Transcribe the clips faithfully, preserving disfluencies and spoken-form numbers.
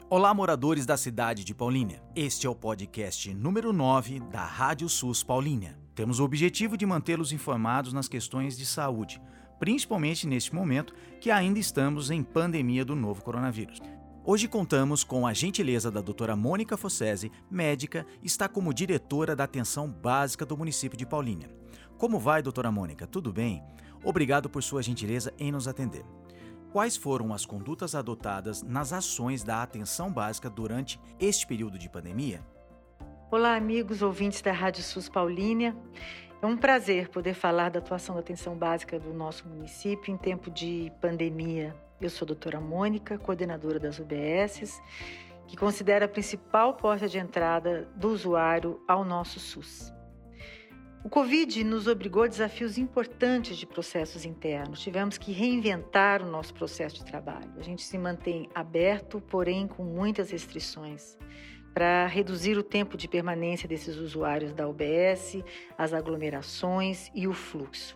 Olá, moradores da cidade de Paulínia. Este é o podcast número nove da Rádio SUS Paulínia. Temos o objetivo de mantê-los informados nas questões de saúde, principalmente neste momento que ainda estamos em pandemia do novo coronavírus. Hoje contamos com a gentileza da doutora Mônica Fossesi, médica, está como diretora da atenção básica do município de Paulínia. Como vai, doutora Mônica? Tudo bem? Obrigado por sua gentileza em nos atender. Quais foram as condutas adotadas nas ações da atenção básica durante este período de pandemia? Olá, amigos ouvintes da Rádio SUS Paulínia. É um prazer poder falar da atuação da atenção básica do nosso município em tempo de pandemia. Eu sou a doutora Mônica, coordenadora das U B Ss, que considera a principal porta de entrada do usuário ao nosso SUS. O Covid nos obrigou a desafios importantes de processos internos. Tivemos que reinventar o nosso processo de trabalho. A gente se mantém aberto, porém com muitas restrições, para reduzir o tempo de permanência desses usuários da U B S, as aglomerações e o fluxo.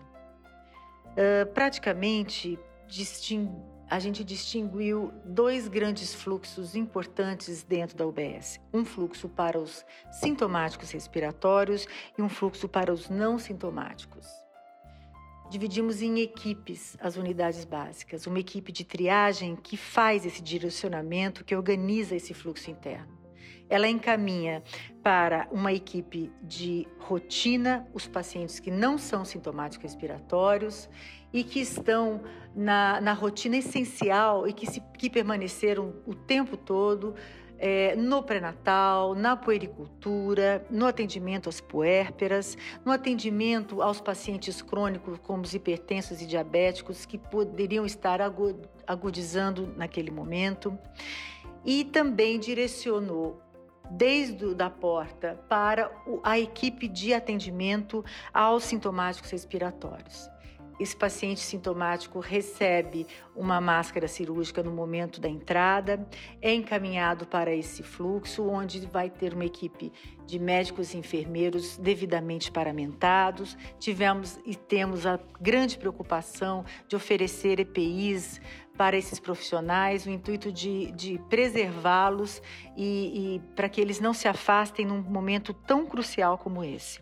Uh, praticamente, disting... a gente distinguiu dois grandes fluxos importantes dentro da U B S. Um fluxo para os sintomáticos respiratórios e um fluxo para os não sintomáticos. Dividimos em equipes as unidades básicas, uma equipe de triagem que faz esse direcionamento, que organiza esse fluxo interno. Ela encaminha para uma equipe de rotina os pacientes que não são sintomáticos respiratórios e que estão na, na rotina essencial e que, se, que permaneceram o tempo todo é, no pré-natal, na puericultura, no atendimento às puérperas, no atendimento aos pacientes crônicos como os hipertensos e diabéticos que poderiam estar agudizando naquele momento. E também direcionou desde a porta para a equipe de atendimento aos sintomáticos respiratórios. Esse paciente sintomático recebe uma máscara cirúrgica no momento da entrada, é encaminhado para esse fluxo, onde vai ter uma equipe de médicos e enfermeiros devidamente paramentados. Tivemos e temos a grande preocupação de oferecer E P Is para esses profissionais, o intuito de, de preservá-los e, e para que eles não se afastem num momento tão crucial como esse.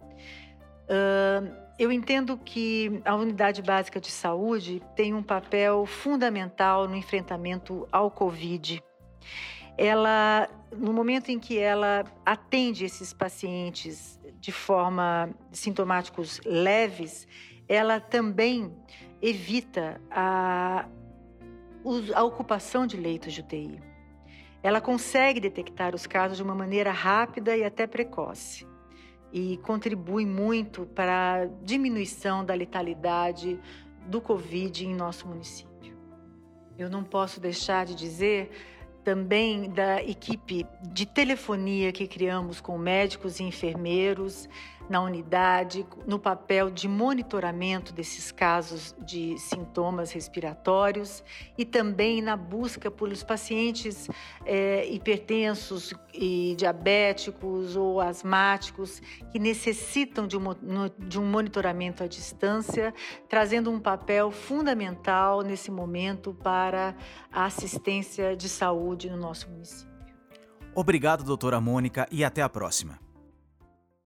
Uh, eu entendo que a Unidade Básica de Saúde tem um papel fundamental no enfrentamento ao Covid. Ela, no momento em que ela atende esses pacientes de forma sintomáticos leves, ela também evita a, a ocupação de leitos de U T I. Ela consegue detectar os casos de uma maneira rápida e até precoce e contribui muito para a diminuição da letalidade do Covid em nosso município. Eu não posso deixar de dizer também da equipe de telefonia que criamos com médicos e enfermeiros na unidade, no papel de monitoramento desses casos de sintomas respiratórios e também na busca pelos pacientes é, hipertensos e diabéticos ou asmáticos que necessitam de um, de um monitoramento à distância, trazendo um papel fundamental nesse momento para a assistência de saúde no nosso município. Obrigado, doutora Mônica, e até a próxima.